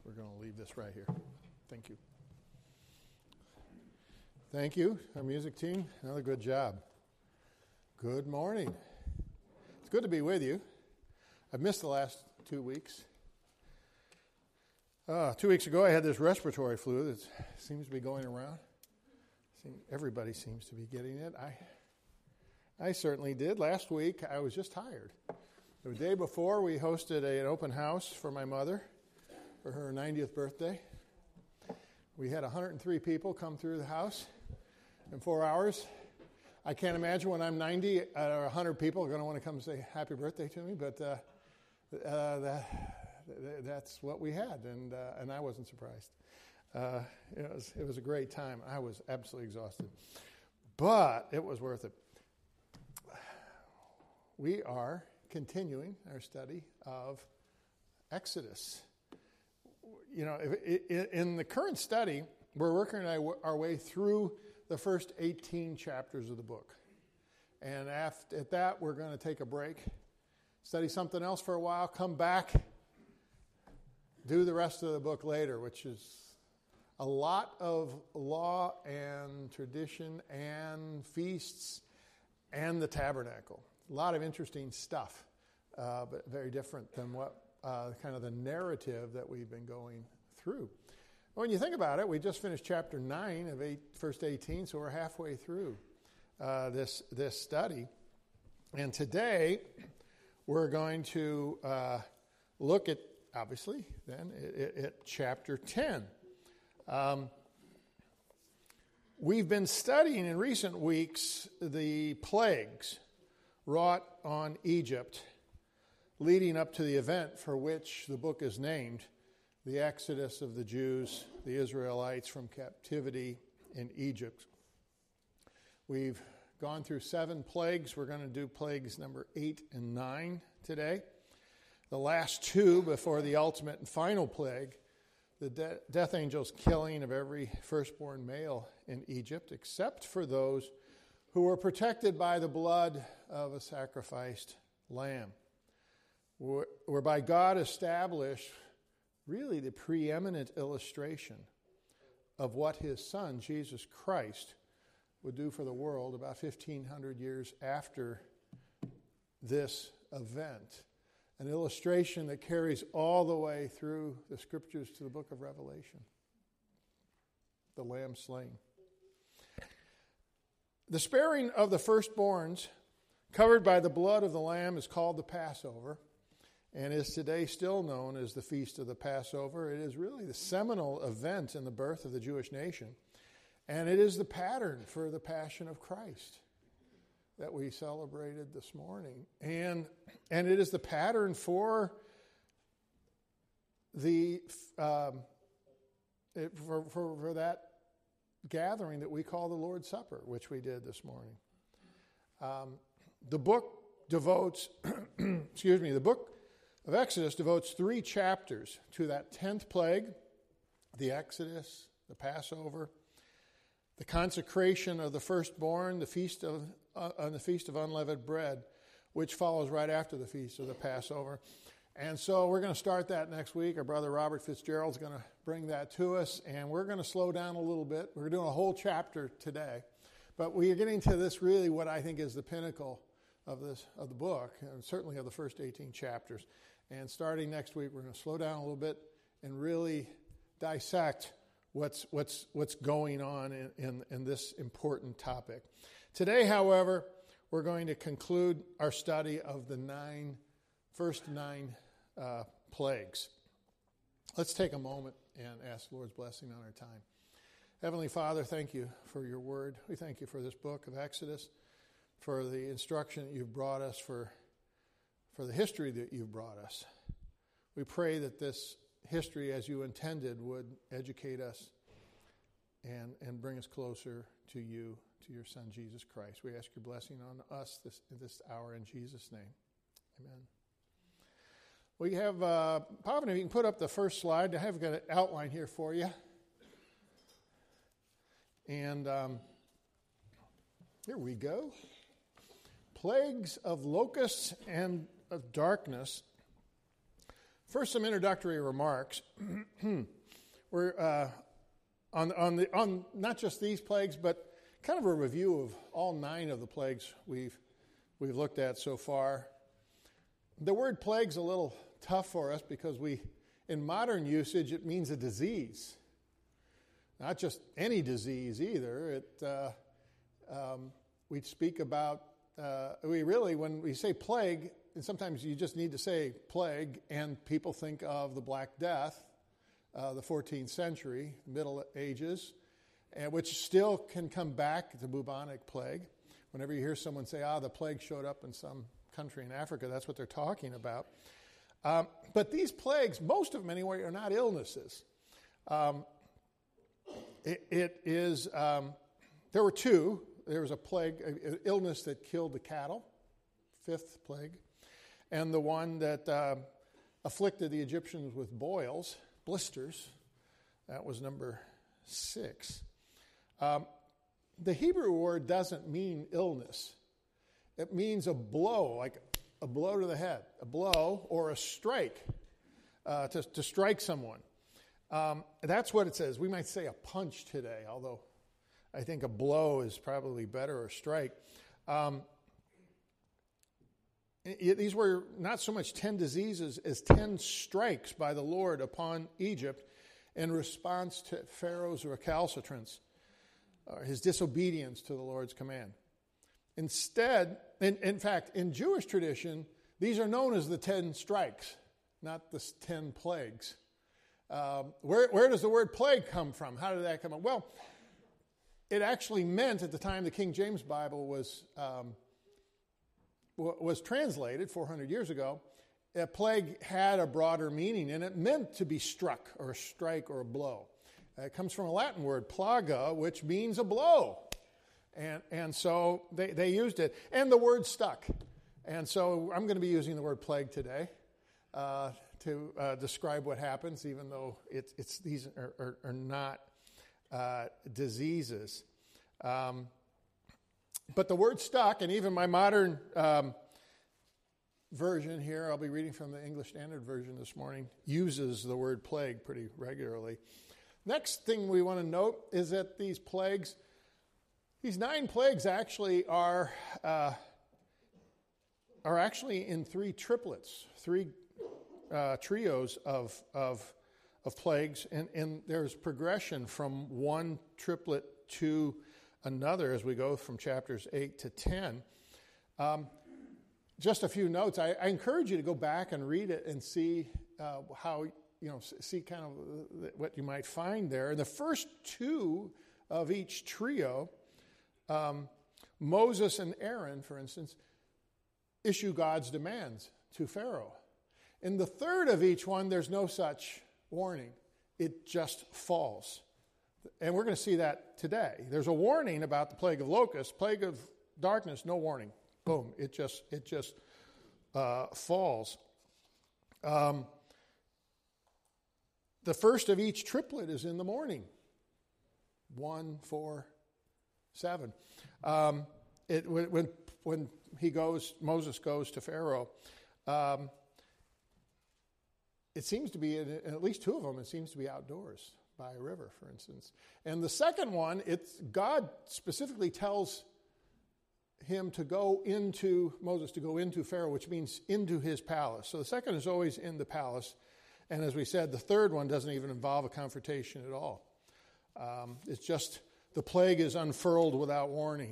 We're going to leave this right here. Thank you. Thank you, our music team. Another good job. Good morning. It's good to be with you. I've missed the last 2 weeks. 2 weeks ago, I had this respiratory flu that seems to be going around. Everybody seems to be getting it. I certainly did. Last week, I was just tired. The day before, we hosted an open house for my mother for her 90th birthday. We had 103 people come through the house in 4 hours. I can't imagine when I'm 90 or 100 people are going to want to come say happy birthday to me, but that's what we had, and I wasn't surprised. It was a great time. I was absolutely exhausted, but it was worth it. We are continuing our study of Exodus. You know, in the current study, we're working our way through the first 18 chapters of the book. And at that, we're going to take a break, study something else for a while, come back, do the rest of the book later, which is a lot of law and tradition and feasts and the tabernacle. A lot of interesting stuff, but very different than what kind of the narrative that we've been going through. When you think about it, we just finished chapter 9 of first 18, so we're halfway through this study. And today, we're going to look at, obviously, then, at chapter 10. We've been studying in recent weeks the plagues wrought on Egypt, leading up to the event for which the book is named, the Exodus of the Jews, the Israelites from captivity in Egypt. We've gone through 7 plagues. We're going to do plagues number 8 and 9 today. The last 2 before the ultimate and final plague, the death angel's killing of every firstborn male in Egypt, except for those who were protected by the blood of a sacrificed lamb, whereby God established really the preeminent illustration of what his son, Jesus Christ, would do for the world about 1,500 years after this event. An illustration that carries all the way through the scriptures to the book of Revelation. The lamb slain. The sparing of the firstborns covered by the blood of the lamb is called the Passover, and is today still known as the Feast of the Passover. It is really the seminal event in the birth of the Jewish nation, and it is the pattern for the Passion of Christ that we celebrated this morning. And it is the pattern for the for that gathering that we call the Lord's Supper, which we did this morning. The book devotes, the book of Exodus devotes 3 chapters to that 10th plague, the Exodus, the Passover, the consecration of the firstborn, the feast of unleavened bread, which follows right after the feast of the Passover. And so we're going to start that next week. Our brother Robert Fitzgerald's going to bring that to us, and we're going to slow down a little bit. We're doing a whole chapter today, but we are getting to this really what I think is the pinnacle of the book, and certainly of the first 18 chapters. And starting next week, we're going to slow down a little bit and really dissect what's going on in this important topic. Today, however, we're going to conclude our study of the first nine plagues. Let's take a moment and ask the Lord's blessing on our time. Heavenly Father, thank you for your word. We thank you for this book of Exodus, for the instruction that you've brought us, for the history that you've brought us. We pray that this history, as you intended, would educate us and bring us closer to you, to your Son, Jesus Christ. We ask your blessing on us this hour in Jesus' name. Amen. We have, Pavan, if you can put up the first slide. I have got an outline here for you. And here we go. Plagues of locusts and of darkness First, some introductory remarks. We're on not just these plagues, but kind of a review of all 9 of the plagues we've looked at so far. The word plague's a little tough for us because in modern usage, it means a disease. Not just any disease either. We speak about, when we say plague, and sometimes you just need to say plague, and people think of the Black Death, the 14th century, Middle Ages, and which still can come back to bubonic plague. Whenever you hear someone say, the plague showed up in some country in Africa, that's what they're talking about. But these plagues, most of them anyway, are not illnesses. There were 2. There was a plague, an illness that killed the cattle, 5th plague, and the one that afflicted the Egyptians with boils, blisters. That was number 6. The Hebrew word doesn't mean illness. It means a blow, like a blow to the head, a blow or a strike, to strike someone. That's what it says. We might say a punch today, although I think a blow is probably better, or strike. These were not so much 10 diseases as 10 strikes by the Lord upon Egypt in response to Pharaoh's recalcitrance, his disobedience to the Lord's command. Instead, in fact, in Jewish tradition, these are known as the 10 strikes, not the 10 plagues. Where does the word plague come from? How did that come up? Well, it actually meant at the time the King James Bible was translated 400 years ago, a plague had a broader meaning, and it meant to be struck or a strike or a blow. It comes from a Latin word, plaga, which means a blow. And so they used it. And the word stuck. And so I'm going to be using the word plague today to describe what happens, even though these are not diseases. But the word stuck, and even my modern version here, I'll be reading from the English Standard Version this morning, uses the word plague pretty regularly. Next thing we want to note is that these 9 plagues actually are actually in 3 triplets, 3 trios of plagues, and there's progression from one triplet to another as we go from chapters 8 to 10. Just a few notes. I encourage you to go back and read it and see how, see kind of what you might find there. In the first 2 of each trio, Moses and Aaron, for instance, issue God's demands to Pharaoh. In the third of each one, there's no such warning. It just falls. And we're going to see that today. There's a warning about the plague of locusts, plague of darkness, no warning. Boom, it just falls. The first of each triplet is in the morning. 1, 4, 7. When Moses goes to Pharaoh, it seems to be, in at least 2 of them, it seems to be outdoors by a river, for instance. And the second one, God specifically tells Moses to go into Pharaoh, which means into his palace. So the second is always in the palace. And as we said, the third one doesn't even involve a confrontation at all. It's just the plague is unfurled without warning.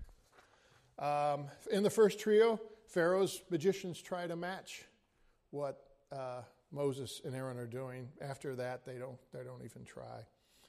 In the first trio, Pharaoh's magicians try to match what Moses and Aaron are doing. After that, they don't even try.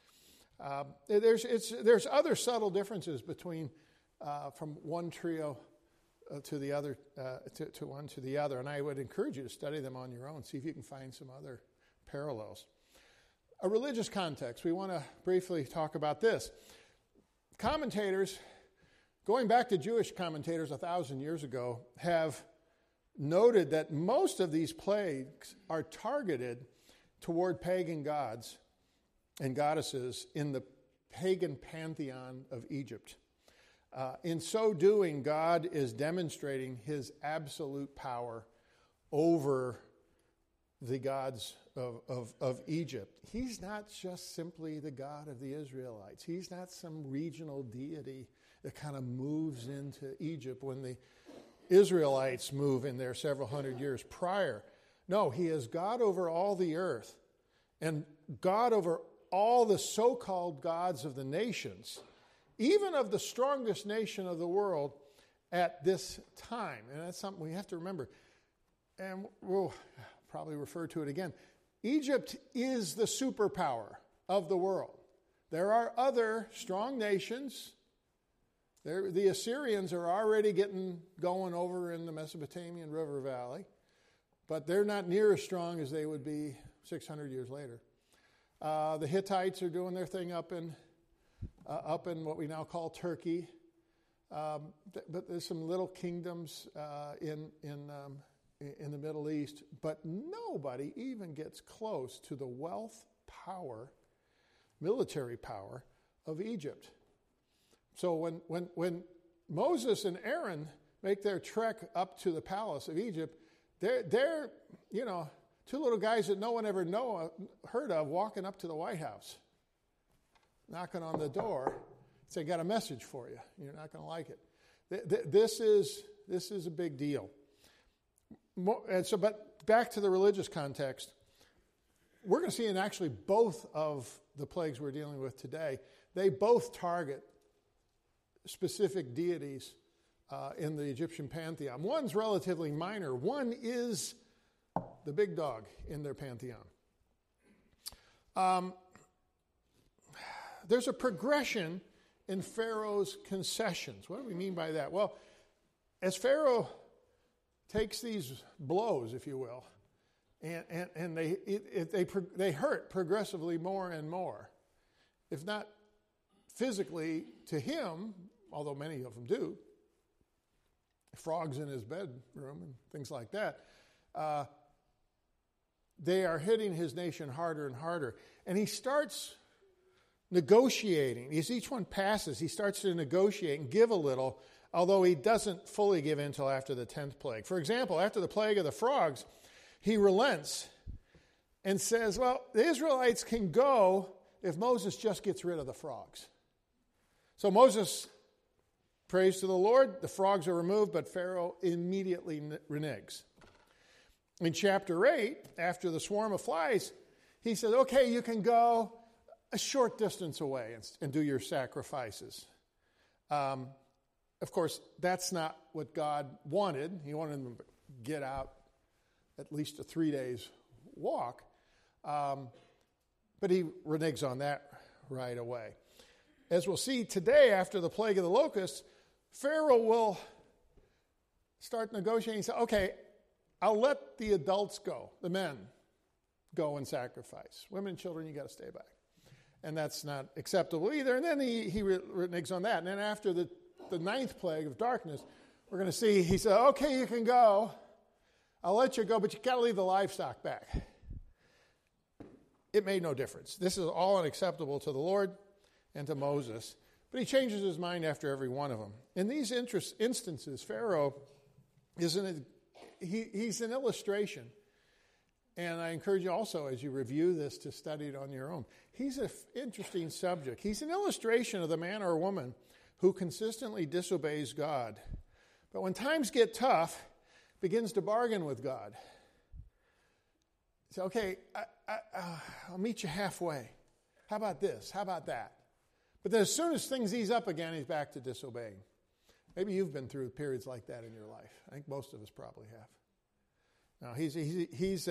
There's other subtle differences between from one trio to the other, to one to the other, and I would encourage you to study them on your own. See if you can find some other parallels. A religious context. We want to briefly talk about this. Commentators, going back to Jewish commentators 1,000 years ago, have noted that most of these plagues are targeted toward pagan gods and goddesses in the pagan pantheon of Egypt. In so doing, God is demonstrating his absolute power over the gods of Egypt. He's not just simply the God of the Israelites. He's not some regional deity that kind of moves into Egypt when the Israelites move in there several hundred years prior. No, he is God over all the earth and God over all the so-called gods of the nations, even of the strongest nation of the world at this time. And that's something we have to remember. And we'll probably refer to it again. Egypt is the superpower of the world. There are other strong nations. The Assyrians are already going over in the Mesopotamian River Valley, but they're not near as strong as they would be 600 years later. The Hittites are doing their thing up in what we now call Turkey, but there's some little kingdoms in the Middle East, but nobody even gets close to the wealth, power, military power of Egypt. So when Moses and Aaron make their trek up to the palace of Egypt, they're two little guys that no one ever heard of walking up to the White House, knocking on the door, saying, "Got a message for you. You're not going to like it." This is a big deal. And so, but back to the religious context, we're going to see in actually both of the plagues we're dealing with today, they both target specific deities in the Egyptian pantheon. One's relatively minor. One is the big dog in their pantheon. There's a progression in Pharaoh's concessions. What do we mean by that? Well, as Pharaoh takes these blows, if you will, and they hurt progressively more and more, if not physically to him, although many of them do, frogs in his bedroom and things like that, they are hitting his nation harder and harder. And he starts negotiating. As each one passes, he starts to negotiate and give a little, although he doesn't fully give in until after the 10th plague. For example, after the plague of the frogs, he relents and says, well, the Israelites can go if Moses just gets rid of the frogs. So Moses prays to the Lord, the frogs are removed, but Pharaoh immediately reneges. In chapter 8, after the swarm of flies, he says, okay, you can go a short distance away and do your sacrifices. Of course, that's not what God wanted. He wanted them to get out at least a 3 days walk. But he reneges on that right away. As we'll see today, after the plague of the locusts, Pharaoh will start negotiating and say, okay, I'll let the adults go, the men go and sacrifice. Women and children, you got to stay back. And that's not acceptable either. And then he reneges on that. And then after the 9th plague of darkness, we're going to see, he said, okay, you can go. I'll let you go, but you got to leave the livestock back. It made no difference. This is all unacceptable to the Lord and to Moses. But he changes his mind after every one of them. In these instances, Pharaoh he's an illustration. And I encourage you also, as you review this, to study it on your own. He's an interesting subject. He's an illustration of the man or woman who consistently disobeys God, but when times get tough, begins to bargain with God. Say, okay, I'll meet you halfway. How about this? How about that? But then as soon as things ease up again, he's back to disobeying. Maybe you've been through periods like that in your life. I think most of us probably have. Now, he's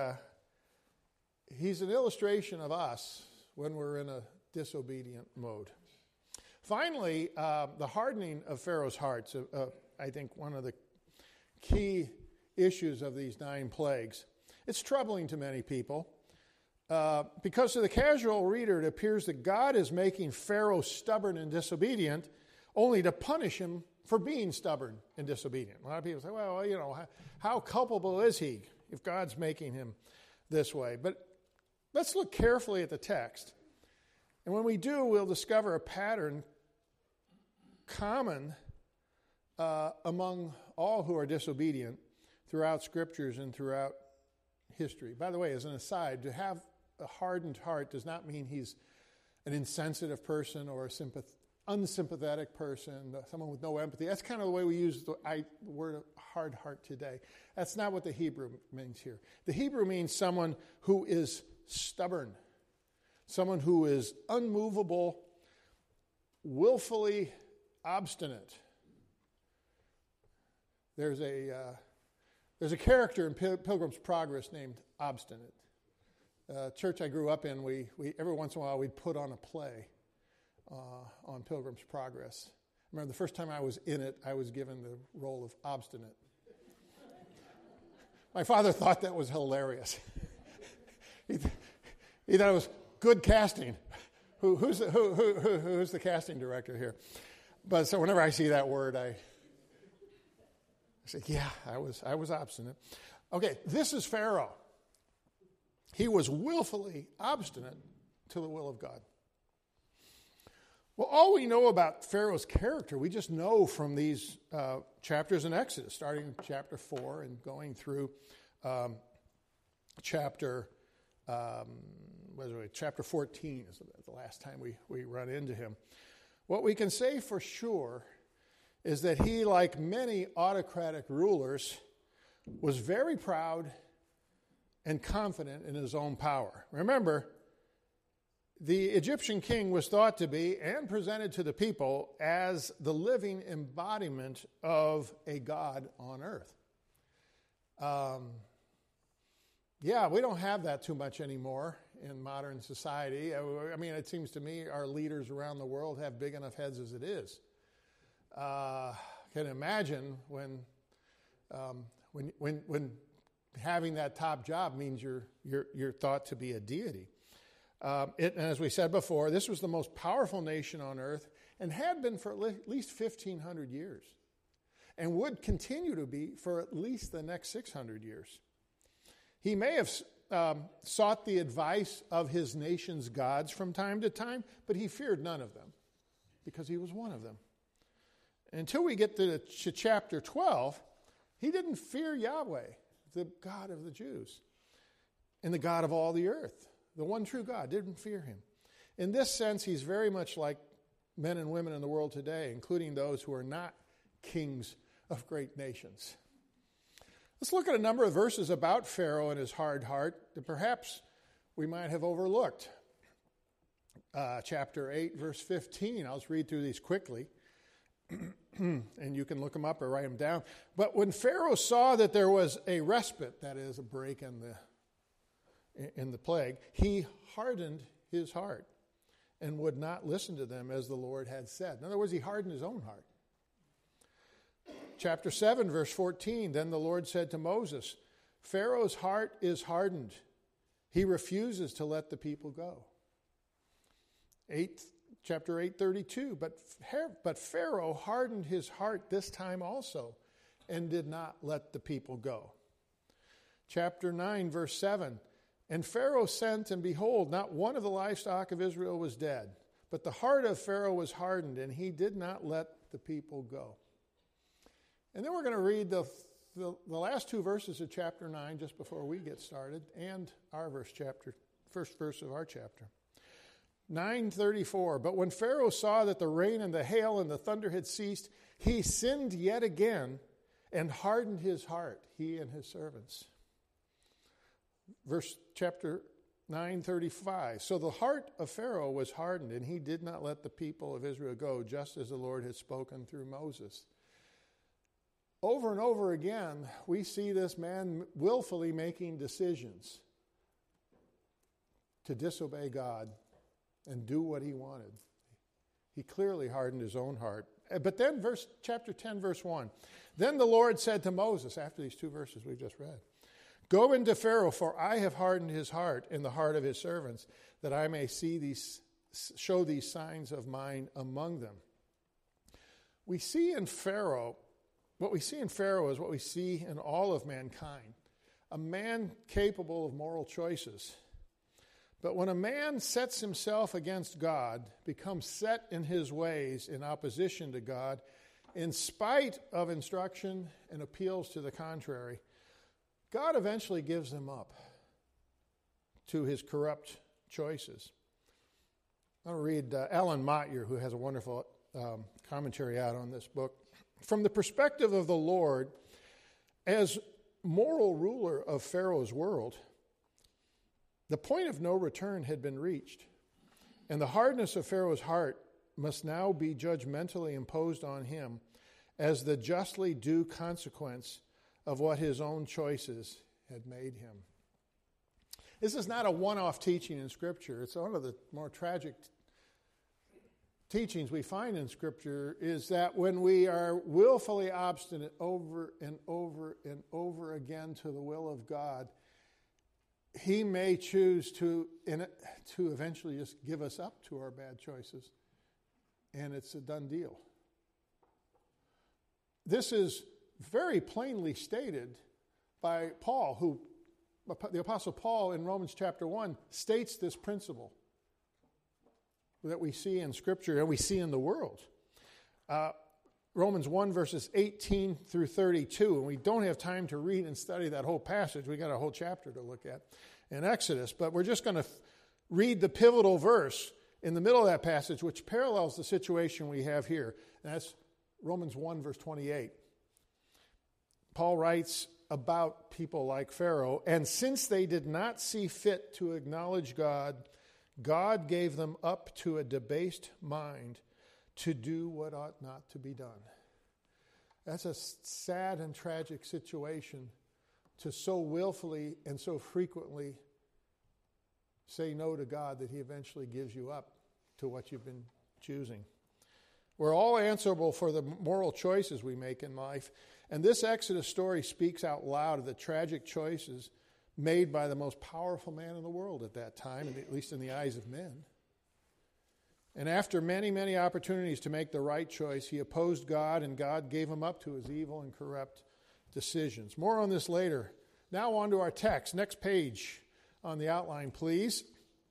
an illustration of us when we're in a disobedient mode. Finally, the hardening of Pharaoh's hearts, I think one of the key issues of these 9 plagues. It's troubling to many people because to the casual reader, it appears that God is making Pharaoh stubborn and disobedient only to punish him for being stubborn and disobedient. A lot of people say, well, how culpable is he if God's making him this way? But let's look carefully at the text. And when we do, we'll discover a pattern common among all who are disobedient throughout Scriptures and throughout history. By the way, as an aside, to have a hardened heart does not mean he's an insensitive person or a unsympathetic person, someone with no empathy. That's kind of the way we use the word hard heart today. That's not what the Hebrew means here. The Hebrew means someone who is stubborn, someone who is unmovable, willfully obstinate. There's a character in Pilgrim's Progress named Obstinate. Church I grew up in, we every once in a while we'd put on a play on Pilgrim's Progress. I remember the first time I was in it, I was given the role of Obstinate. My father thought that was hilarious. He thought it was good casting. Who's the casting director here? But so whenever I see that word, I say, yeah, I was obstinate. Okay, this is Pharaoh. He was willfully obstinate to the will of God. Well, all we know about Pharaoh's character, we just know from these chapters in Exodus, starting in chapter 4 and going through chapter 14 is the last time we run into him. What we can say for sure is that he, like many autocratic rulers, was very proud and confident in his own power. Remember, the Egyptian king was thought to be and presented to the people as the living embodiment of a god on earth. We don't have that too much anymore in modern society. I mean, it seems to me our leaders around the world have big enough heads as it is. Can imagine when having that top job means you're thought to be a deity. And as we said before, this was the most powerful nation on earth and had been for at least 1,500 years and would continue to be for at least the next 600 years. He may have sought the advice of his nation's gods from time to time, but he feared none of them because he was one of them. Until we get to chapter 12, he didn't fear Yahweh, the God of the Jews, and the God of all the earth. The one true God didn't fear him. In this sense, he's very much like men and women in the world today, including those who are not kings of great nations. Let's look at a number of verses about Pharaoh and his hard heart that perhaps we might have overlooked. Chapter 8, verse 15. I'll just read through these quickly, and you can look them up or write them down. But when Pharaoh saw that there was a respite, that is, a break in the plague, he hardened his heart and would not listen to them as the Lord had said. In other words, he hardened his own heart. Chapter 7, verse 14, then the Lord said to Moses, Pharaoh's heart is hardened. He refuses to let the people go. Chapter 8:32, but Pharaoh hardened his heart this time also and did not let the people go. Chapter 9, verse 7, and Pharaoh sent, and behold, not one of the livestock of Israel was dead. But the heart of Pharaoh was hardened, and he did not let the people go. And then we're going to read the last two verses of chapter 9 just before we get started, and our first verse of our chapter. 9:34, but when Pharaoh saw that the rain and the hail and the thunder had ceased, he sinned yet again and hardened his heart, he and his servants. Chapter 9:35, so the heart of Pharaoh was hardened, and he did not let the people of Israel go, just as the Lord had spoken through Moses. Over and over again, we see this man willfully making decisions to disobey God and do what he wanted. He clearly hardened his own heart. But then chapter 10, verse 1, then the Lord said to Moses, after these two verses we've just read, go into Pharaoh, for I have hardened his heart and the heart of his servants, that I may show these signs of mine among them. What we see in Pharaoh is what we see in all of mankind, a man capable of moral choices. But when a man sets himself against God, becomes set in his ways in opposition to God, in spite of instruction and appeals to the contrary, God eventually gives them up to his corrupt choices. I'll read Alan Motyer, who has a wonderful commentary out on this book. From the perspective of the Lord, as moral ruler of Pharaoh's world, the point of no return had been reached, and the hardness of Pharaoh's heart must now be judgmentally imposed on him as the justly due consequence of what his own choices had made him. This is not a one-off teaching in Scripture. It's one of the more tragic teachings we find in Scripture is that when we are willfully obstinate over and over and over again to the will of God, he may choose to eventually just give us up to our bad choices, and it's a done deal. This is very plainly stated by Paul, the Apostle Paul in Romans chapter 1 states this principle that we see in Scripture and we see in the world. Romans 1 verses 18 through 32, and we don't have time to read and study that whole passage. We got a whole chapter to look at in Exodus, but we're just going to read the pivotal verse in the middle of that passage, which parallels the situation we have here. And that's Romans 1 verse 28. Paul writes about people like Pharaoh, and since they did not see fit to acknowledge God, God gave them up to a debased mind to do what ought not to be done. That's a sad and tragic situation to so willfully and so frequently say no to God that he eventually gives you up to what you've been choosing. We're all answerable for the moral choices we make in life, and this Exodus story speaks out loud of the tragic choices made by the most powerful man in the world at that time, at least in the eyes of men. And after many, many opportunities to make the right choice, he opposed God, and God gave him up to his evil and corrupt decisions. More on this later. Now on to our text. Next page on the outline, please.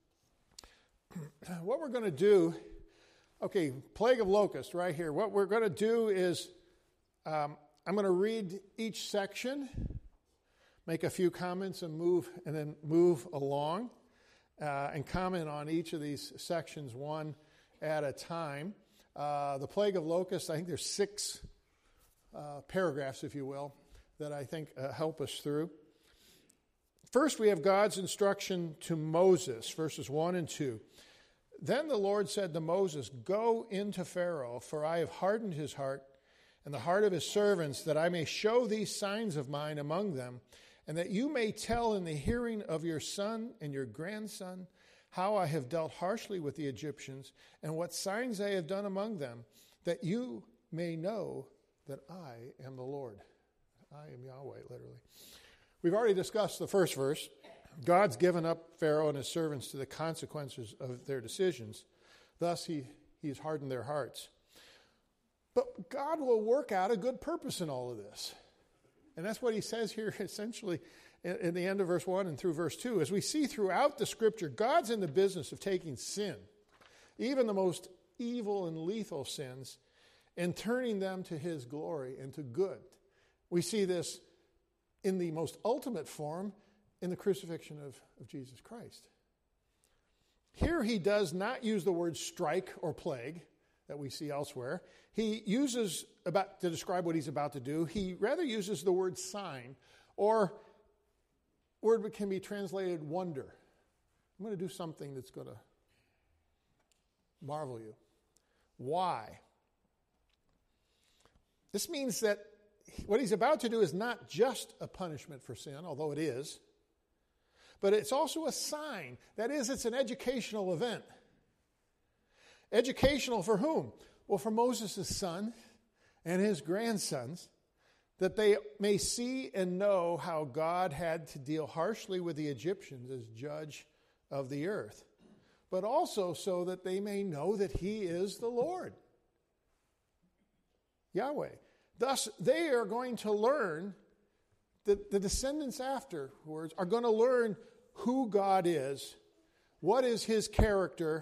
What we're going to do, plague of locusts right here. What we're going to do is I'm going to read each section, make a few comments, and then move along and comment on each of these sections one at a time. The plague of locusts, I think there's 6 paragraphs, if you will, that I think help us through. First, we have God's instruction to Moses, verses 1 and 2. Then the Lord said to Moses, "Go into Pharaoh, for I have hardened his heart and the heart of his servants, that I may show these signs of mine among them, and that you may tell in the hearing of your son and your grandson how I have dealt harshly with the Egyptians, and what signs I have done among them, that you may know that I am the Lord." I am Yahweh, literally. We've already discussed the first verse. God's given up Pharaoh and his servants to the consequences of their decisions. Thus, he's hardened their hearts. But God will work out a good purpose in all of this. And that's what he says here, essentially, in the end of verse 1 and through verse 2. As we see throughout the Scripture, God's in the business of taking sin, even the most evil and lethal sins, and turning them to his glory and to good. We see this in the most ultimate form in the crucifixion of Jesus Christ. Here he does not use the word strike or plague that we see elsewhere. He uses, to describe what he's about to do, he rather uses the word sign, or word that can be translated wonder. I'm going to do something that's going to marvel you. Why? This means that what he's about to do is not just a punishment for sin, although it is, but it's also a sign. That is, it's an educational event. Educational for whom? Well, for Moses' son and his grandsons, that they may see and know how God had to deal harshly with the Egyptians as judge of the earth, but also so that they may know that he is the Lord, Yahweh. Thus, they are going to learn, that the descendants afterwards are going to learn who God is, what is his character,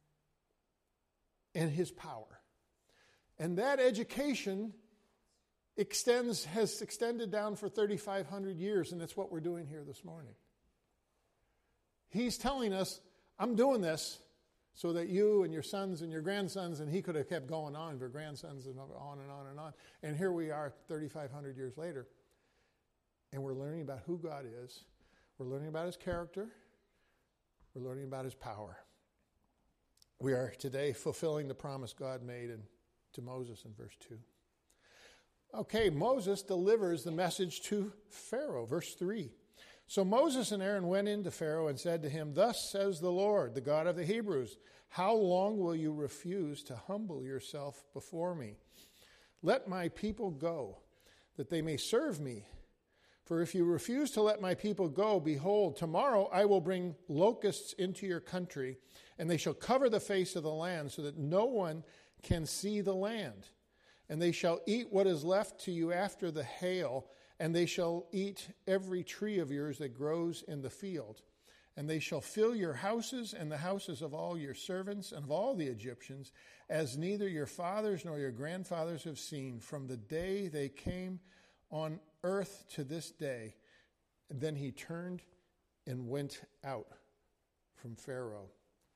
and his power. And that education has extended down for 3,500 years, and that's what we're doing here this morning. He's telling us, I'm doing this so that you and your sons and your grandsons, and he could have kept going on, your grandsons, and on and on and on. And here we are 3,500 years later, and we're learning about who God is. We're learning about his character. We're learning about his power. We are today fulfilling the promise God made to Moses in verse 2. Okay, Moses delivers the message to Pharaoh, verse 3. So Moses and Aaron went in to Pharaoh and said to him, Thus says the Lord, the God of the Hebrews, how long will you refuse to humble yourself before me? Let my people go, that they may serve me. For if you refuse to let my people go, behold, tomorrow I will bring locusts into your country, and they shall cover the face of the land, so that no one can see the land. And they shall eat what is left to you after the hail, and they shall eat every tree of yours that grows in the field. And they shall fill your houses and the houses of all your servants and of all the Egyptians, as neither your fathers nor your grandfathers have seen, from the day they came on earth to this day. And then he turned and went out from Pharaoh.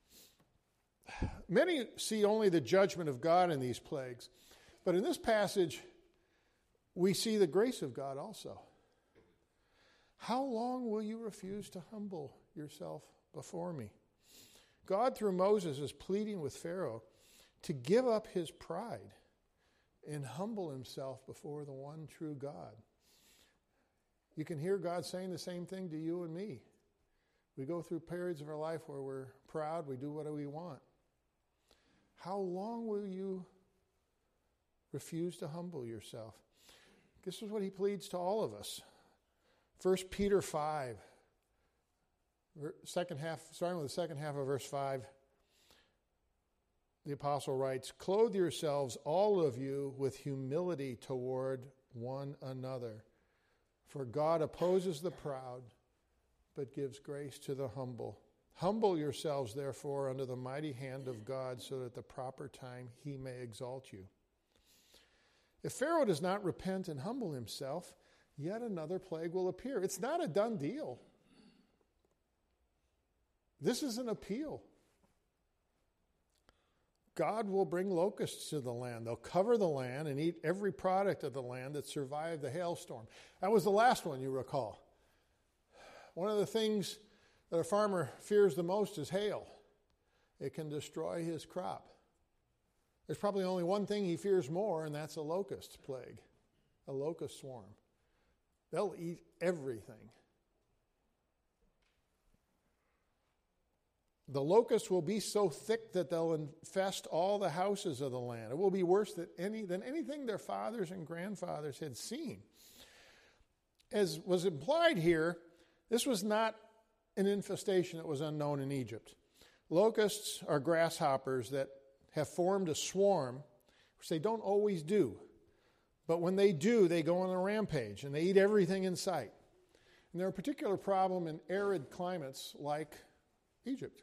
Many see only the judgment of God in these plagues, but in this passage, we see the grace of God also. How long will you refuse to humble yourself before me? God, through Moses, is pleading with Pharaoh to give up his pride and humble himself before the one true God. You can hear God saying the same thing to you and me. We go through periods of our life where we're proud, we do what we want. How long will you refuse to humble yourself? This is what he pleads to all of us. 1 Peter 5, starting with the second half of verse 5, the apostle writes, Clothe yourselves, all of you, with humility toward one another. For God opposes the proud, but gives grace to the humble. Humble yourselves, therefore, under the mighty hand of God, so that at the proper time he may exalt you. If Pharaoh does not repent and humble himself, yet another plague will appear. It's not a done deal. This is an appeal. God will bring locusts to the land. They'll cover the land and eat every product of the land that survived the hailstorm. That was the last one, you recall. One of the things that a farmer fears the most is hail. It can destroy his crop. There's probably only one thing he fears more, and that's a locust plague, a locust swarm. They'll eat everything. The locusts will be so thick that they'll infest all the houses of the land. It will be worse than anything their fathers and grandfathers had seen. As was implied here, this was not an infestation that was unknown in Egypt. Locusts are grasshoppers that have formed a swarm, which they don't always do. But when they do, they go on a rampage, and they eat everything in sight. And they're a particular problem in arid climates like Egypt,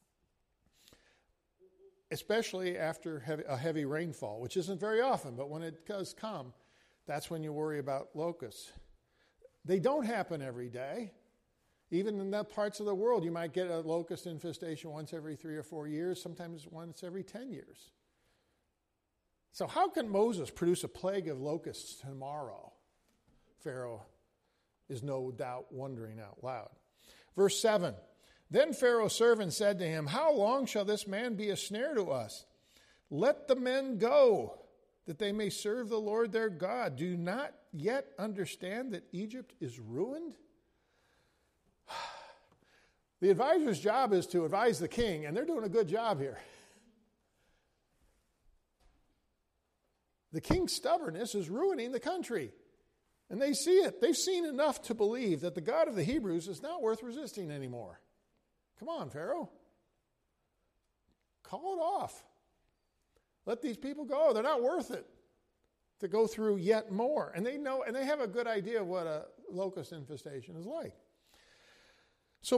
especially after a heavy rainfall, which isn't very often, but when it does come, that's when you worry about locusts. They don't happen every day. Even in the parts of the world, you might get a locust infestation once every 3 or 4 years, sometimes once every 10 years. So how can Moses produce a plague of locusts tomorrow? Pharaoh is no doubt wondering out loud. Verse 7, Then Pharaoh's servant said to him, How long shall this man be a snare to us? Let the men go, that they may serve the Lord their God. Do you not yet understand that Egypt is ruined? The advisor's job is to advise the king, and they're doing a good job here. The king's stubbornness is ruining the country, and they see it. They've seen enough to believe that the God of the Hebrews is not worth resisting anymore. Come on, Pharaoh. Call it off. Let these people go. They're not worth it to go through yet more. And they know, and they have a good idea of what a locust infestation is like. So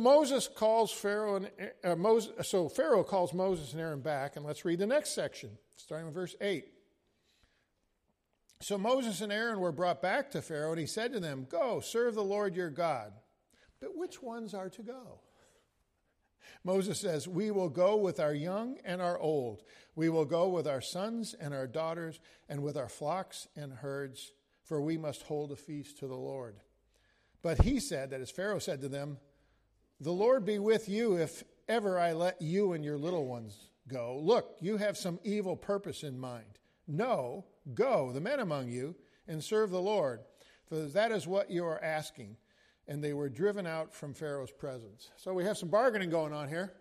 Pharaoh calls Moses and Aaron back, and let's read the next section, starting with verse 8. So Moses and Aaron were brought back to Pharaoh, and he said to them, "Go, serve the Lord your God." But which ones are to go? Moses says, "We will go with our young and our old. We will go with our sons and our daughters, and with our flocks and herds, for we must hold a feast to the Lord." But he said, that is, Pharaoh said to them, "The Lord be with you if ever I let you and your little ones go. Look, you have some evil purpose in mind. No, go, the men among you, and serve the Lord, for that is what you are asking." And they were driven out from Pharaoh's presence. So we have some bargaining going on here.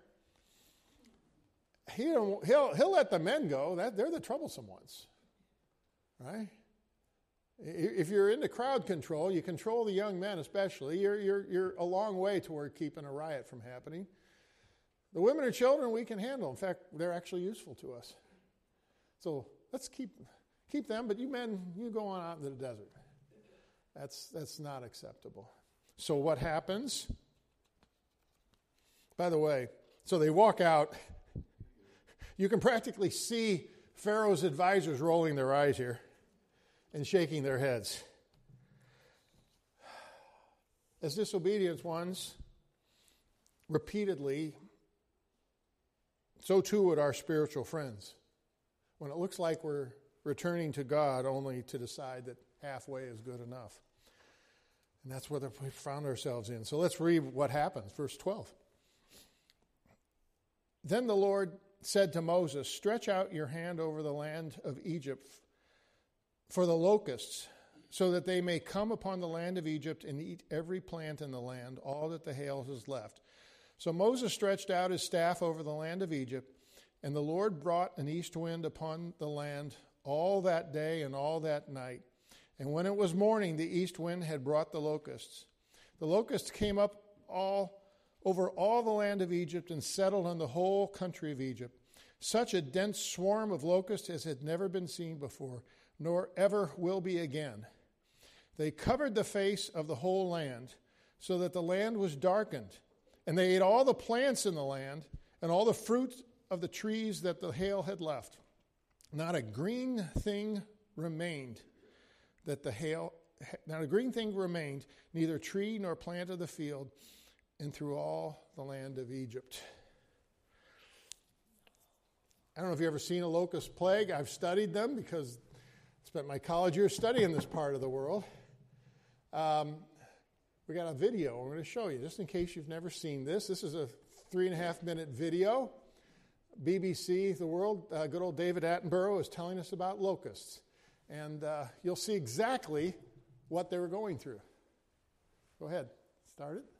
He'll let the men go. They're the troublesome ones, right? If you're into crowd control, you control the young men especially. You're a long way toward keeping a riot from happening. The women and children we can handle. In fact, they're actually useful to us. So let's keep them, but you men, you go on out into the desert. That's not acceptable. So what happens? By the way, so they walk out. You can practically see Pharaoh's advisors rolling their eyes here and shaking their heads. As disobedient ones, repeatedly, so too would our spiritual friends. When it looks like we're returning to God only to decide that halfway is good enough. And that's where we found ourselves in. So let's read what happens. Verse 12. Then the Lord said to Moses, "Stretch out your hand over the land of Egypt for the locusts, so that they may come upon the land of Egypt and eat every plant in the land, all that the hail has left." So Moses stretched out his staff over the land of Egypt, and the Lord brought an east wind upon the land all that day and all that night. And when it was morning, the east wind had brought the locusts. The locusts came up over all the land of Egypt and settled on the whole country of Egypt. Such a dense swarm of locusts as had never been seen before, nor ever will be again. They covered the face of the whole land, so that the land was darkened. And they ate all the plants in the land and all the fruit of the trees that the hail had left. Not a green thing remained, neither tree nor plant of the field, and through all the land of Egypt. I don't know if you've ever seen a locust plague. I've studied them because I spent my college years studying this part of the world. We got a video we're going to show you, just in case you've never seen this. This is a 3.5-minute video. BBC, the world, good old David Attenborough is telling us about locusts. And you'll see exactly what they were going through. Go ahead, start it.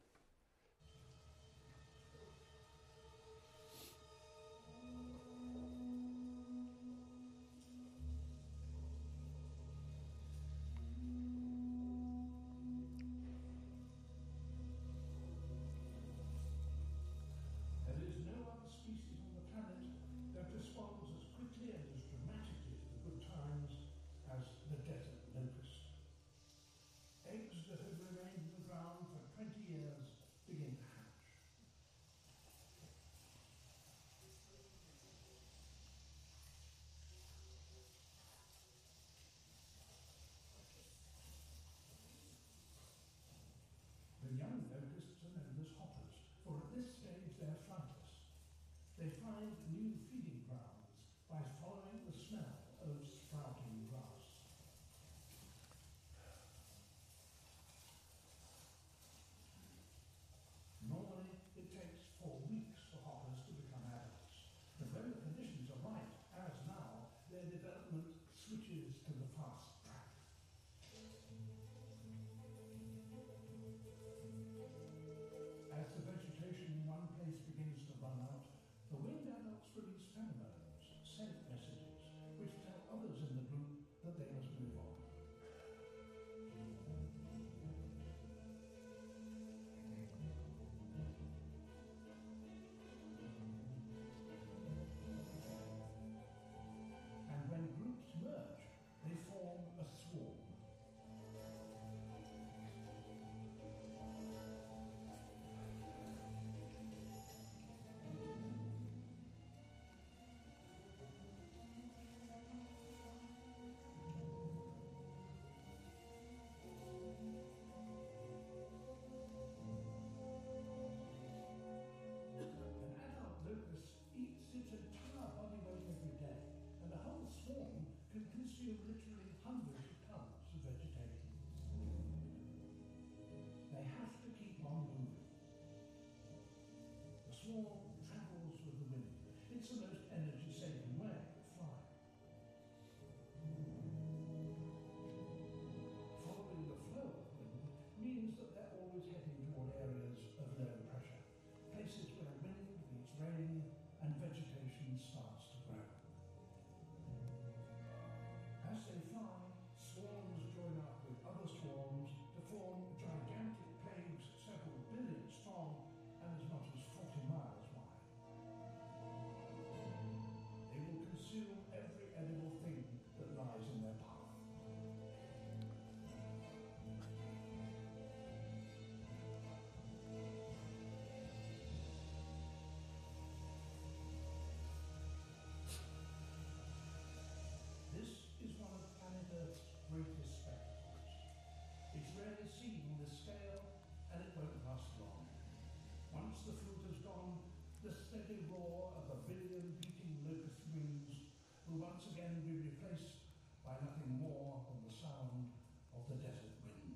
once the fruit has gone, the steady roar of a billion beating locust wings will once again be replaced by nothing more than the sound of the desert wind.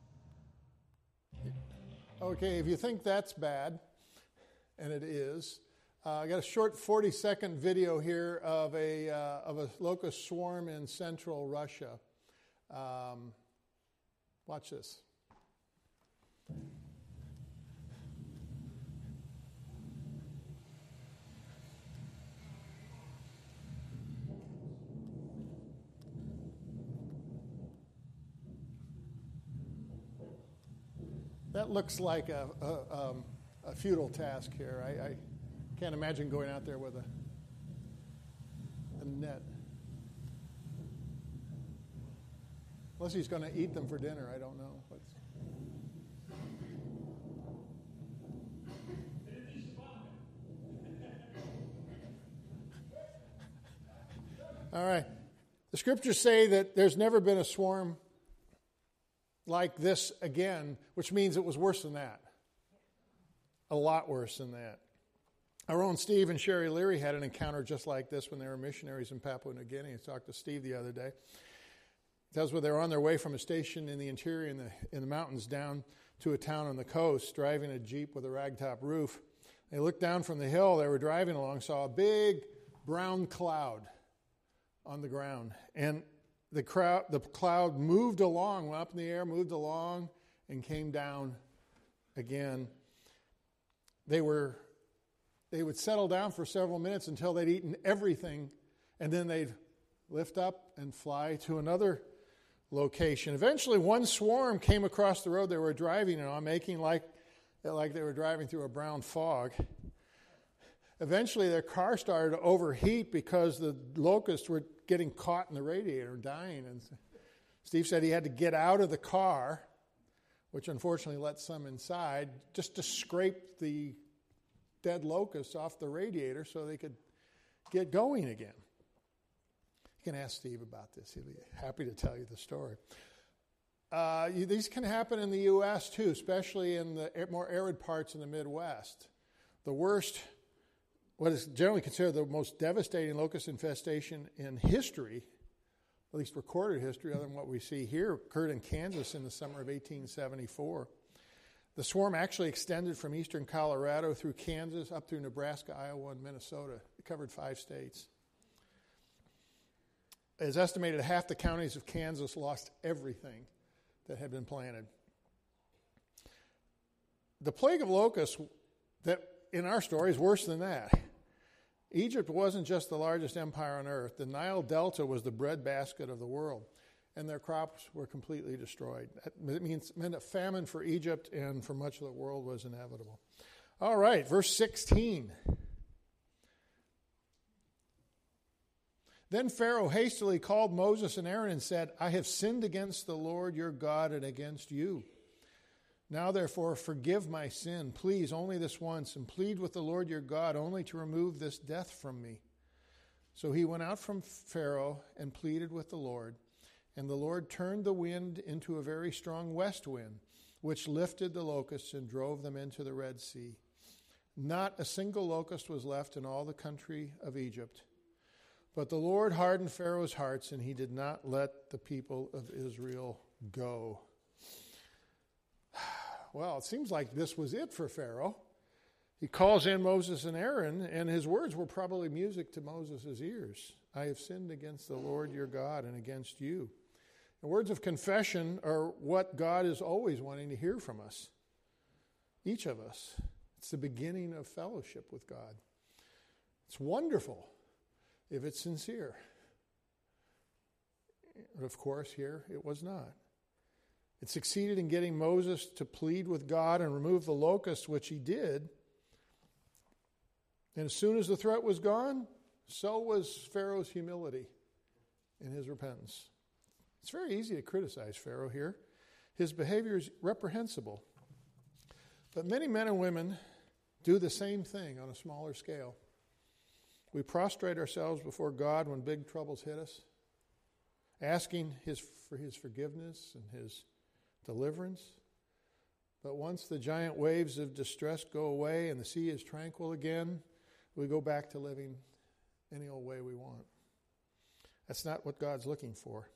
Okay, if you think that's bad, and it is, I got a short 40-second video here of a locust swarm in central Russia. Watch this. That looks like a futile task here. I can't imagine going out there with a net. Unless he's going to eat them for dinner, I don't know. All right. The scriptures say that there's never been a swarm like this again, which means it was worse than that. A lot worse than that. Our own Steve and Sherry Leary had an encounter just like this when they were missionaries in Papua New Guinea. I talked to Steve the other day. Tells where they were on their way from a station in the interior in the mountains down to a town on the coast, driving a Jeep with a ragtop roof. They looked down from the hill they were driving along, saw a big brown cloud on the ground. And the cloud moved along, went up in the air, moved along, and came down again. They would settle down for several minutes until they'd eaten everything, and then they'd lift up and fly to another location. Eventually, one swarm came across the road they were driving on, making like they were driving through a brown fog. Eventually, their car started to overheat because the locusts were getting caught in the radiator, dying. And Steve said he had to get out of the car, which unfortunately let some inside, just to scrape the dead locusts off the radiator so they could get going again. You can ask Steve about this. He'll be happy to tell you the story. These can happen in the U.S. too, especially in the more arid parts in the Midwest. The worst, what is generally considered the most devastating locust infestation in history, at least recorded history, other than what we see here, occurred in Kansas in the summer of 1874. The swarm actually extended from eastern Colorado through Kansas up through Nebraska, Iowa, and Minnesota. It covered 5 states. It's estimated half the counties of Kansas lost everything that had been planted. The plague of locusts that in our story is worse than that. Egypt wasn't just the largest empire on earth. The Nile Delta was the breadbasket of the world, and their crops were completely destroyed. It meant a famine for Egypt and for much of the world was inevitable. All right, verse 16. Then Pharaoh hastily called Moses and Aaron and said, I have sinned against the Lord your God and against you. Now, therefore, forgive my sin, please, only this once, and plead with the Lord your God only to remove this death from me. So he went out from Pharaoh and pleaded with the Lord. And the Lord turned the wind into a very strong west wind, which lifted the locusts and drove them into the Red Sea. Not a single locust was left in all the country of Egypt. But the Lord hardened Pharaoh's hearts, and he did not let the people of Israel go. Well, it seems like this was it for Pharaoh. He calls in Moses and Aaron, and his words were probably music to Moses' ears. I have sinned against the Lord your God and against you. The words of confession are what God is always wanting to hear from us, each of us. It's the beginning of fellowship with God. It's wonderful if it's sincere. But of course, here it was not. It succeeded in getting Moses to plead with God and remove the locusts, which he did. And as soon as the threat was gone, so was Pharaoh's humility in his repentance. It's very easy to criticize Pharaoh here. His behavior is reprehensible. But many men and women do the same thing on a smaller scale. We prostrate ourselves before God when big troubles hit us, asking for his forgiveness and his deliverance. But once the giant waves of distress go away and the sea is tranquil again, we go back to living any old way we want. That's not what God's looking for.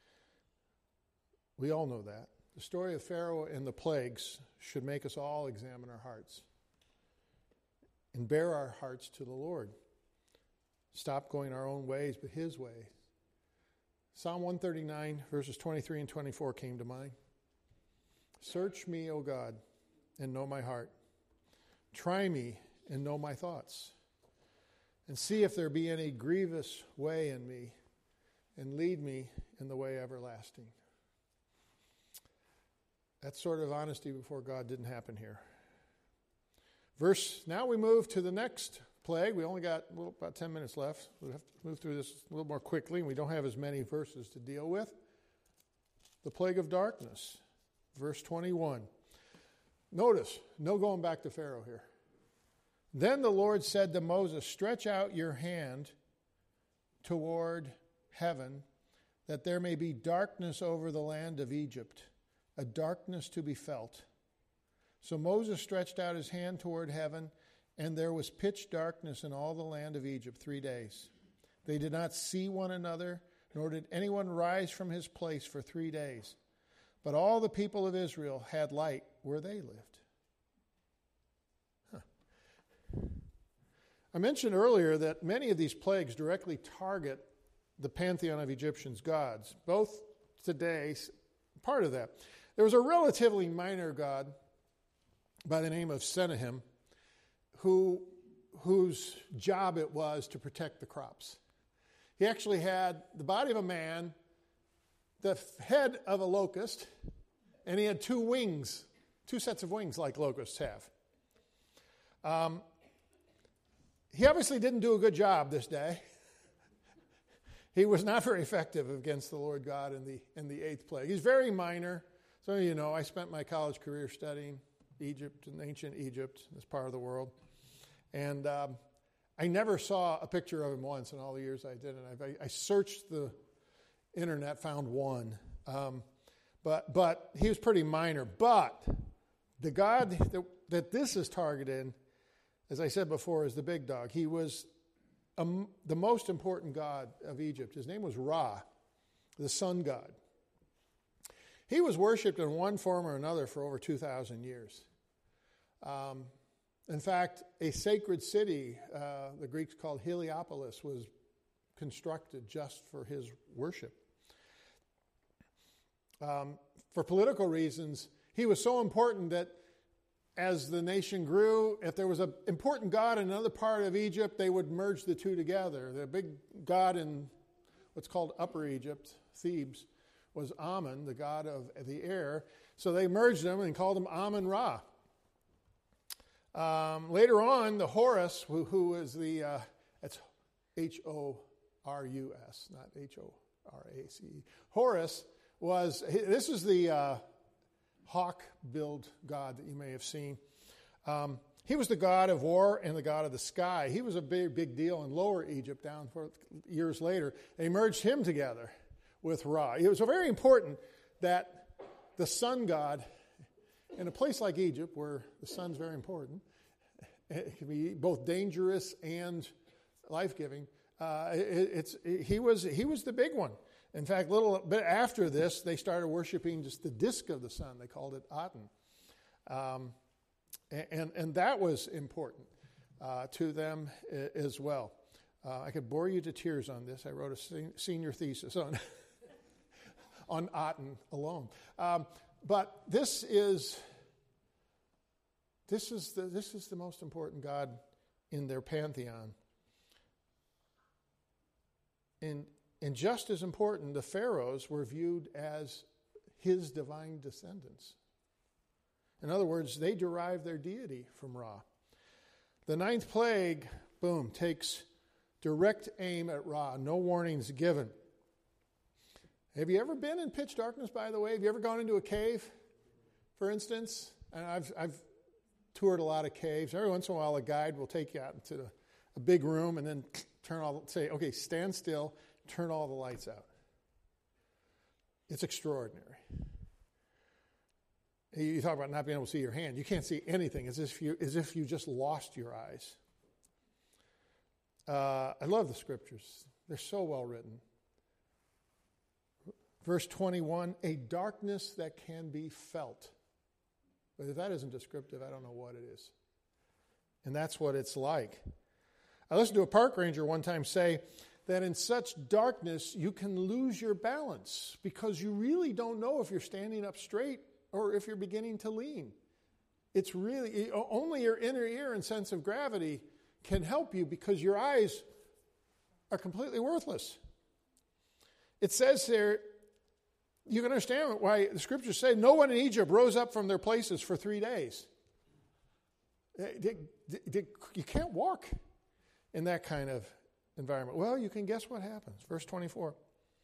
We all know that. The story of Pharaoh and the plagues should make us all examine our hearts and bear our hearts to the Lord. Stop going our own ways, but His way. Psalm 139, verses 23 and 24 came to mind. Search me, O God, and know my heart. Try me and know my thoughts. And see if there be any grievous way in me, and lead me in the way everlasting. That sort of honesty before God didn't happen here. Now we move to the next plague. We only got about 10 minutes left. We'll have to move through this a little more quickly. We don't have as many verses to deal with. The plague of darkness, verse 21. Notice, no going back to Pharaoh here. Then the Lord said to Moses, stretch out your hand toward heaven, that there may be darkness over the land of Egypt, a darkness to be felt. So Moses stretched out his hand toward heaven, and there was pitch darkness in all the land of Egypt 3 days. They did not see one another, nor did anyone rise from his place for 3 days. But all the people of Israel had light where they lived. I mentioned earlier that many of these plagues directly target the pantheon of Egyptians' gods. Both today, part of that. There was a relatively minor god by the name of Sennacherib, whose job it was to protect the crops. He actually had the body of a man, the head of a locust, and he had 2 wings, 2 sets of wings like locusts have. He obviously didn't do a good job this day. He was not very effective against the Lord God in the 8th plague. He's very minor. Some of you know I spent my college career studying Egypt and ancient Egypt, this part of the world. And I never saw a picture of him once in all the years I did it. I searched the internet, found one. But he was pretty minor. But the god that this is targeted, as I said before, is the big dog. He was the most important god of Egypt. His name was Ra, the sun god. He was worshipped in one form or another for over 2,000 years. In fact, a sacred city, the Greeks called Heliopolis, was constructed just for his worship. For political reasons, he was so important that as the nation grew, if there was an important god in another part of Egypt, they would merge the two together. The big god in what's called Upper Egypt, Thebes, was Amun, the god of the air. So they merged them and called him Amun-Ra. Later on, the Horus, who was that's H-O-R-U-S, not H-O-R-A-C-E. Horus this is the hawk-billed god that you may have seen. He was the god of war and the god of the sky. He was a big deal in Lower Egypt down for years later. They merged him together with Ra. It was very important that the sun god, in a place like Egypt where the sun's very important, it can be both dangerous and life-giving, he was the big one. In fact, a little bit after this, they started worshiping just the disk of the sun. They called it Aten. And that was important to them as well. I could bore you to tears on this. I wrote a senior thesis on Aten alone. But this is the most important god in their pantheon. And just as important, the pharaohs were viewed as his divine descendants. In other words, they derived their deity from Ra. The 9th plague, boom, takes direct aim at Ra. No warnings given. Have you ever been in pitch darkness, by the way? Have you ever gone into a cave, for instance? And I've toured a lot of caves. Every once in a while, a guide will take you out into a big room and then say, okay, stand still, turn all the lights out. It's extraordinary. You talk about not being able to see your hand. You can't see anything. It's as if you just lost your eyes. I love the scriptures. They're so well written. Verse 21, a darkness that can be felt. But if that isn't descriptive, I don't know what it is. And that's what it's like. I listened to a park ranger one time say that in such darkness you can lose your balance because you really don't know if you're standing up straight or if you're beginning to lean. It's really, only your inner ear and sense of gravity can help you because your eyes are completely worthless. It says there, you can understand why the scriptures say no one in Egypt rose up from their places for 3 days. You can't walk in that kind of environment. Well, you can guess what happens. Verse 24.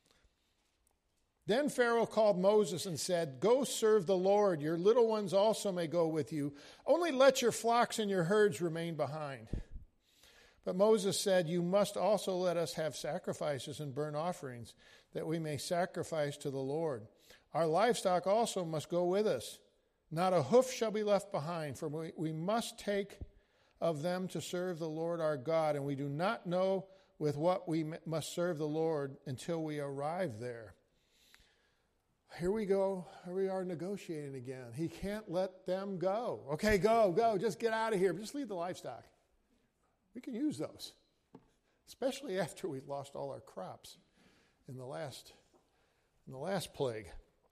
Then Pharaoh called Moses and said, go serve the Lord. Your little ones also may go with you. Only let your flocks and your herds remain behind. But Moses said, you must also let us have sacrifices and burnt offerings, that we may sacrifice to the Lord. Our livestock also must go with us. Not a hoof shall be left behind, for we must take of them to serve the Lord our God, and we do not know with what we must serve the Lord until we arrive there. Here we go. Here we are negotiating again. He can't let them go. Okay, go. Just get out of here. Just leave the livestock. We can use those, especially after we've lost all our crops in the last plague.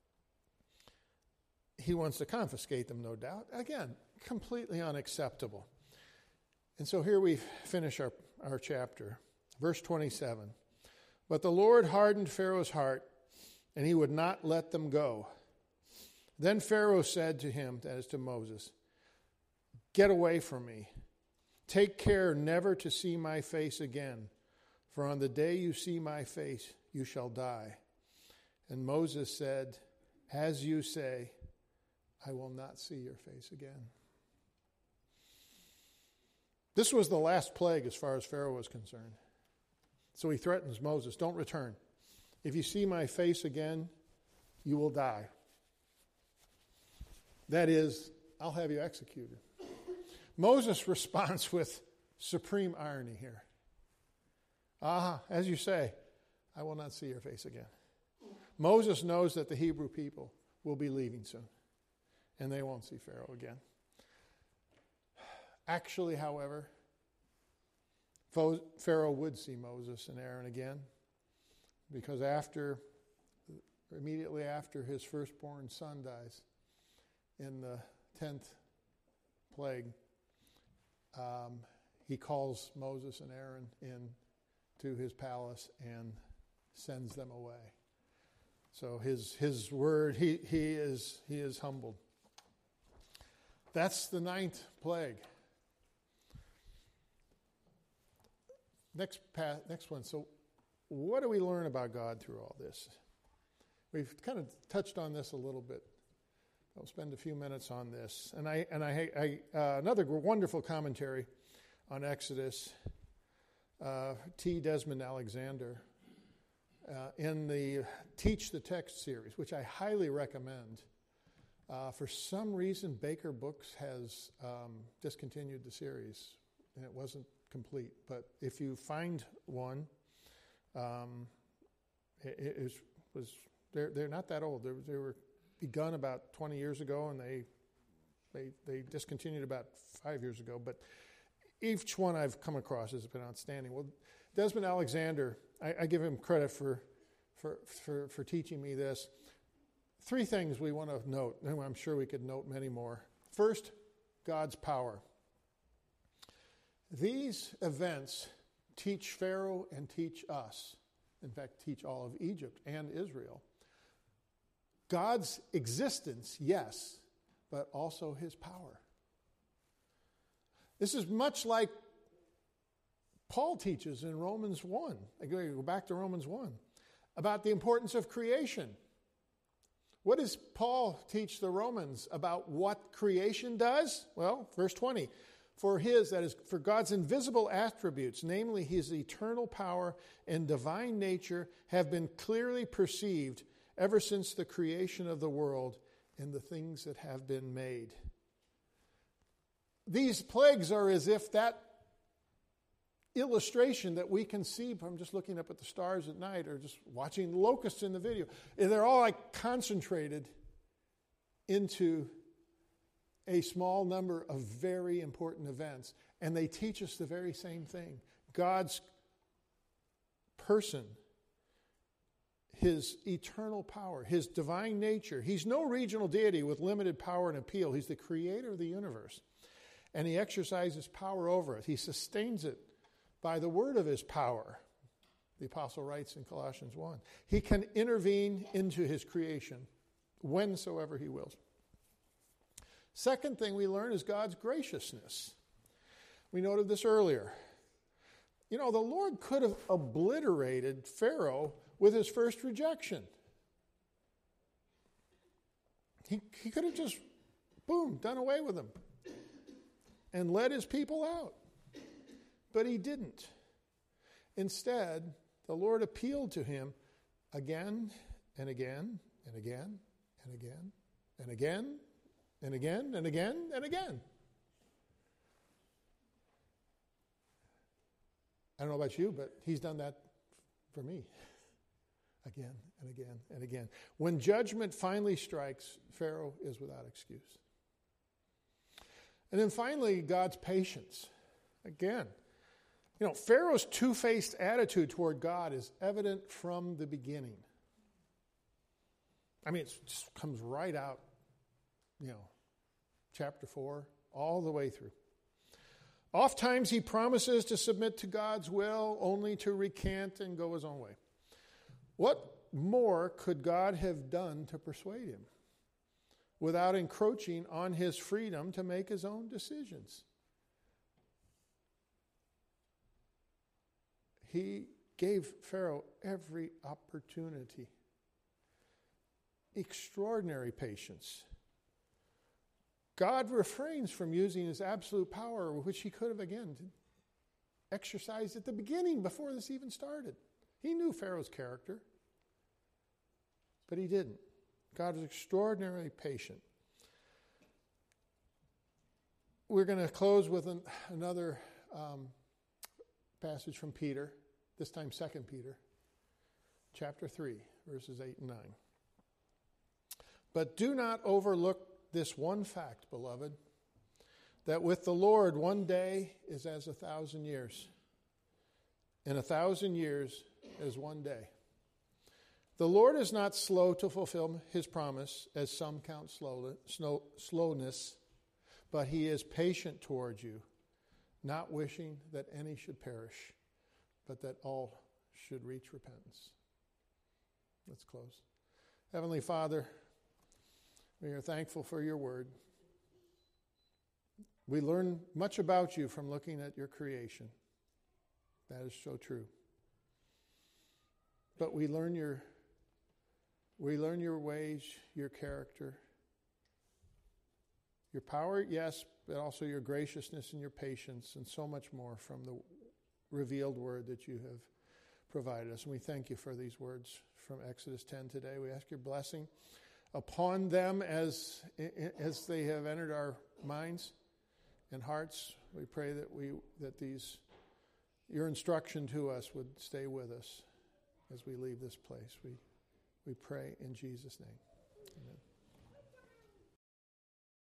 He wants to confiscate them, no doubt. Again, completely unacceptable. And so here we finish our chapter. Verse 27. But the Lord hardened Pharaoh's heart, and he would not let them go. Then Pharaoh said to him, that is to Moses, get away from me. Take care never to see my face again, for on the day you see my face, you shall die. And Moses said, as you say, I will not see your face again. This was the last plague as far as Pharaoh was concerned. So he threatens Moses, don't return. If you see my face again, you will die. That is, I'll have you executed. Moses responds with supreme irony here. As you say, I will not see your face again. Moses knows that the Hebrew people will be leaving soon, and they won't see Pharaoh again. Actually, however, Pharaoh would see Moses and Aaron again, because immediately after his firstborn son dies in the 10th plague, he calls Moses and Aaron in to his palace and sends them away. So his word, he is humbled. That's the 9th plague. Next one. So what do we learn about God through all this? We've kind of touched on this a little bit. I'll spend a few minutes on this. And another wonderful commentary on Exodus, T. Desmond Alexander, in the Teach the Text series, which I highly recommend. For some reason, Baker Books has discontinued the series, and it wasn't complete. But if you find one, they're not that old. They were begun about 20 years ago, and they discontinued about 5 years ago. But each one I've come across has been outstanding. Well, Desmond Alexander, I give him credit for teaching me this. 3 things we want to note, and I'm sure we could note many more. First, God's power. These events teach Pharaoh and teach us, in fact, teach all of Egypt and Israel, God's existence, yes, but also his power. This is much like Paul teaches in Romans 1. I go back to Romans 1 about the importance of creation. What does Paul teach the Romans about what creation does? Well, verse 20. For God's invisible attributes, namely his eternal power and divine nature, have been clearly perceived ever since the creation of the world in the things that have been made. These plagues are as if that illustration that we can see from just looking up at the stars at night or just watching the locusts in the video, they're all like concentrated into a small number of very important events. And they teach us the very same thing. God's person, his eternal power, his divine nature. He's no regional deity with limited power and appeal. He's the creator of the universe. And he exercises power over it. He sustains it by the word of his power. The apostle writes in Colossians 1. He can intervene into his creation whensoever he wills. Second thing we learn is God's graciousness. We noted this earlier. You know, the Lord could have obliterated Pharaoh with his first rejection. He could have just, boom, done away with him and led his people out. But he didn't. Instead, the Lord appealed to him again and again and again and again and again and again and again and again. I don't know about you, but he's done that for me again and again and again. When judgment finally strikes, Pharaoh is without excuse. And then finally, God's patience. Again, you know, Pharaoh's two-faced attitude toward God is evident from the beginning. I mean, it just comes right out, you know, chapter 4, all the way through. Oftentimes he promises to submit to God's will, only to recant and go his own way. What more could God have done to persuade him without encroaching on his freedom to make his own decisions? He gave Pharaoh every opportunity. Extraordinary patience. God refrains from using his absolute power, which he could have, again, exercised at the beginning before this even started. He knew Pharaoh's character, but he didn't. God was extraordinarily patient. We're going to close with another passage from Peter, this time 2 Peter, chapter 3, verses 8 and 9. But do not overlook this one fact, beloved, that with the Lord 1 day is as 1,000 years, and 1,000 years as 1 day. The Lord is not slow to fulfill his promise, as some count slowness, but he is patient towards you, not wishing that any should perish, but that all should reach repentance. Let's close. Heavenly Father, we are thankful for your word. We learn much about you from looking at your creation. That is so true. But we learn your ways, your character, your power, yes, but also your graciousness and your patience, and so much more from the revealed word that you have provided us. And we thank you for these words from Exodus 10 today. We ask your blessing upon them as they have entered our minds and hearts. We pray that your instruction to us would stay with us as we leave this place. We pray in Jesus' name. Amen.